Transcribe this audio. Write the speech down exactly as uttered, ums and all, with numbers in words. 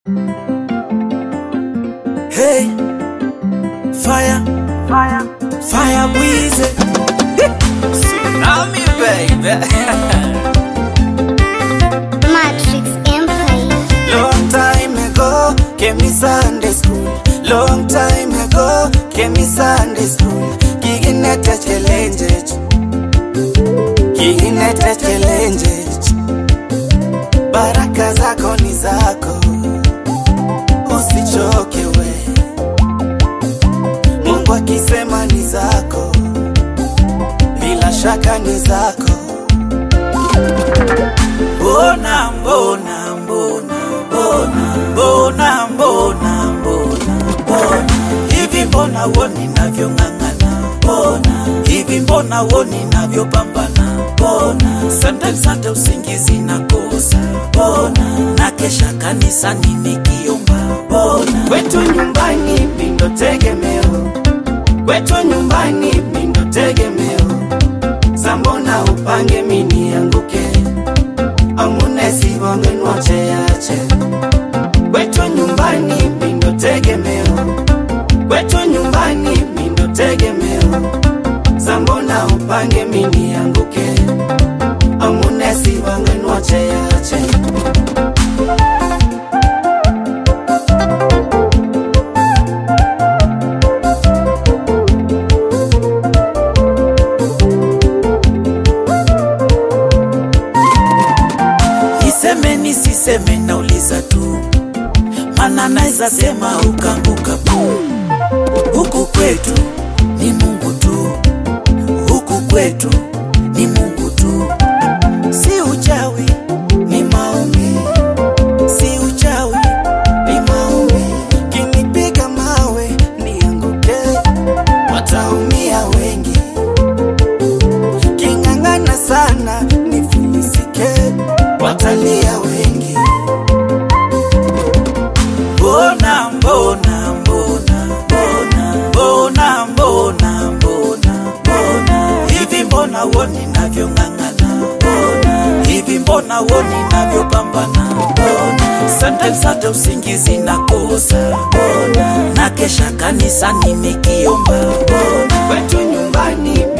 Hey, fire, fire, fire breeze. Tsunami, baby. Matrix Empire. Long time ago, came me Sunday school. Long time ago, came me Sunday school. Kigineta challenge, kigineta challenge. Baraka zako ni zako, usichoke we. Mungu akisema ni zako, bila shaka ni zako. Mbona mbona mbona mbona mbona mbona mbona mbona hivi, mbona woni navyong'ang'ana, mbona hivi, mbona woni navyopambana, mbona sometimes hata usingizi nakosa, mbona na kesha kanisani nikiomba, mbona kwetu nyumbani mindo tegemeo, kwetu nyumbani mindo tegemeo. Sambona upange mini yanguke, amune sibonge nwache yache. Kwetu nyumbani mindo tegemeo, kwetu nyumbani mindo tegemeo. Sambona upange mini yanguke, amune sibonge nwache yache. Niseme nisiseme nauliza tu, mana naeza sema ukanguka pu. Huku kwetu ni Mungu tu, huku kwetu ni Mungu tu. Si uchawi ni maombi, si uchawi ni maombi. Kinipiga mawe nianguke, wataumia wengi. King'ang'ana sana nifilisike, watalia wengi. Mbona mbona mbona mbona mbona mbona mbona mbona hivi, mbona woni navyong'ang'ana, mbona hivi, mbona woni navyopambana, mbona sometimes hata usingizi nakosa, mbona na kesha kanisani nikiomba, mbona kwetu nyumbani